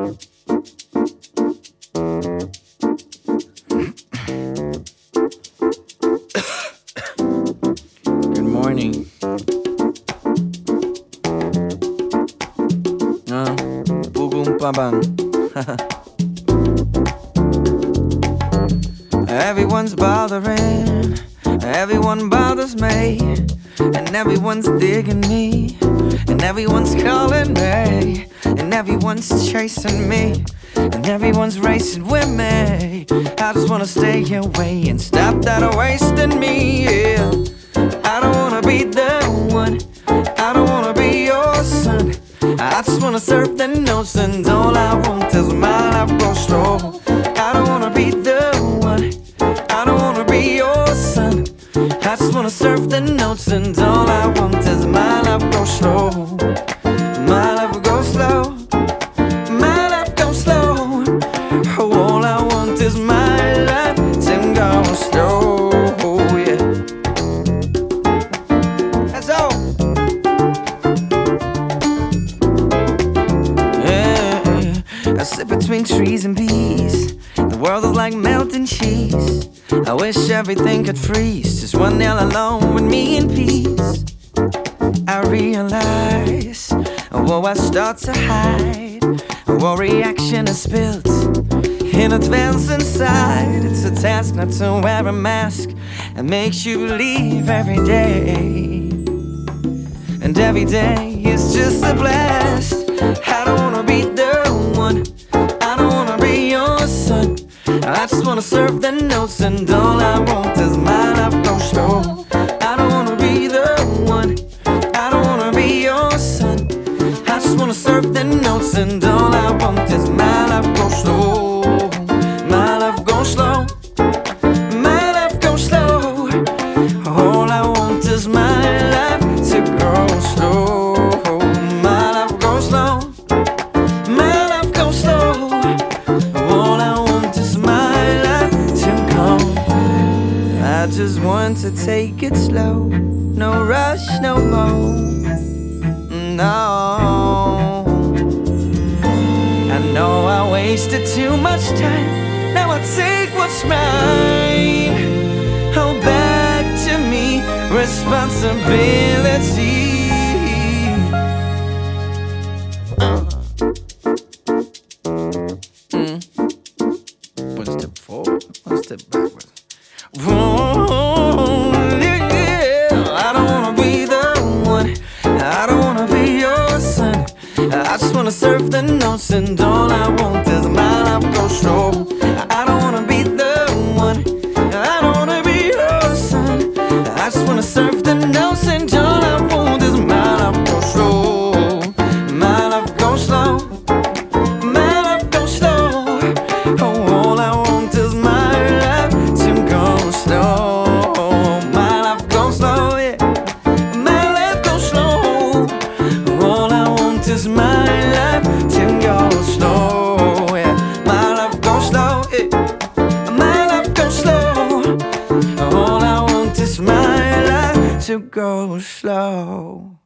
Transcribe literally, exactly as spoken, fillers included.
Good morning. Uh, boom, bam, bam. Everyone's bothering, everyone bothers me, and everyone's digging me, and everyone's calling me, and everyone's chasing me, and everyone's racing with me. I just wanna stay away and stop that wasting me, yeah. I don't wanna be the one, I don't wanna be your son. I just wanna surf the notes, and all I want is my life go slow. I don't wanna be the one, I don't wanna be your son. I just wanna surf the notes, and all I want is my life go slow. My life go slow, my life go slow. Oh, all I want is my life to go slow, yeah. That's all. Yeah, I sit between trees and bees. The world is like melting cheese. I wish everything could freeze, just one nail alone with me in peace. I realize, oh, I start to hide, what reaction is built in advance inside. It's a task not to wear a mask, it makes you believe every day. And every day is just a blast. I don't wanna be the one, I don't wanna be your son. I just wanna serve the notes, and all I want is my life go slow. I don't wanna be the one, I don't wanna be your son. I just wanna serve the notes, and all I want is my life go slow. My life go slow, my life go slow. All I want is my life to go slow. My life go slow, my life go slow. All I want is my life to go. I just want to take it slow, no rush, no more. No, I know I wasted too much time. Now I take what's mine. Oh, back to me, responsibility. Uh. Mm. One step forward, one step backwards. Whoa, yeah. I don't wanna be the one, I don't wanna be your son. I just wanna surf the notes, and all I want is my life go slow. I don't wanna be the one, I don't wanna be your son. I just wanna surf the notes, and all I want is my life go slow. My life go slow, my life go slow. Oh, all I want is my life to go slow. My life go slow, yeah. My life go slow. All I want is my life to go slow, yeah. My life go slow, yeah. My life go slow. All I want is my life to go slow.